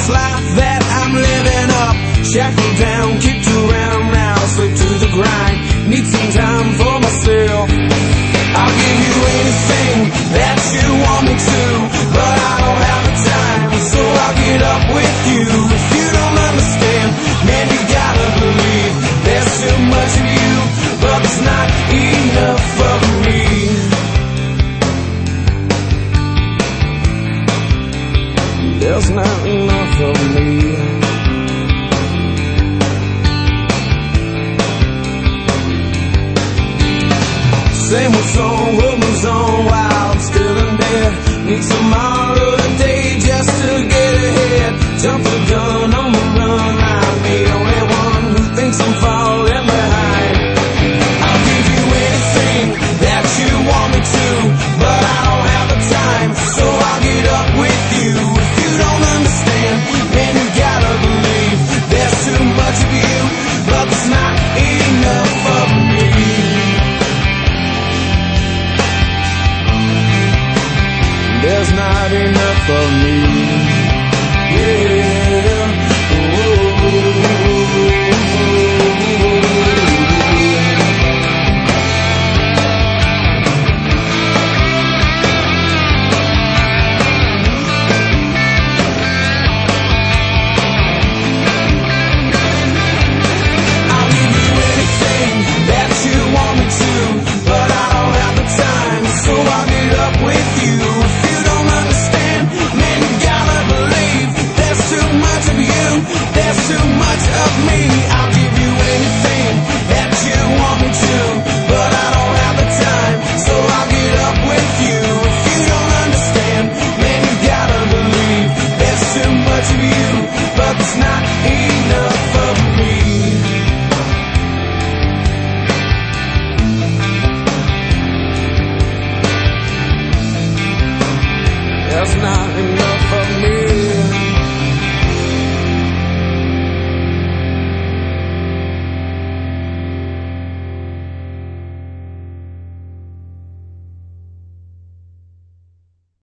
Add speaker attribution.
Speaker 1: this life that I'm living up. Shackled down, kicked around now, slip to the grind. Need some time for myself. I'll give you anything that you want me to, but I don't have the time, so I'll get up with you. If you don't understand, man, you gotta believe there's too much of you, but there's not enough of me. There's not enough of me. Same old song, world moves on, wild, still and dead. Need tomorrow today just to get ahead. Jump the gun on the run, I'm the only one who thinks I'm falling behind. I'll give you anything that you want me to, but I don't have the time, so I'll get up with you. If you don't understand, man, you gotta believe there's too much of you, but there's not enough of me. There's not enough of me. Yeah. I'll give you anything that you want me to, but I don't have the time, so I'll get up with you. There's too much of me. I'll give you anything that you want me to, but I don't have the time, so I'll get up with you. If you don't understand, man, you gotta believe there's too much of you, but there's not enough of me. There's not enough.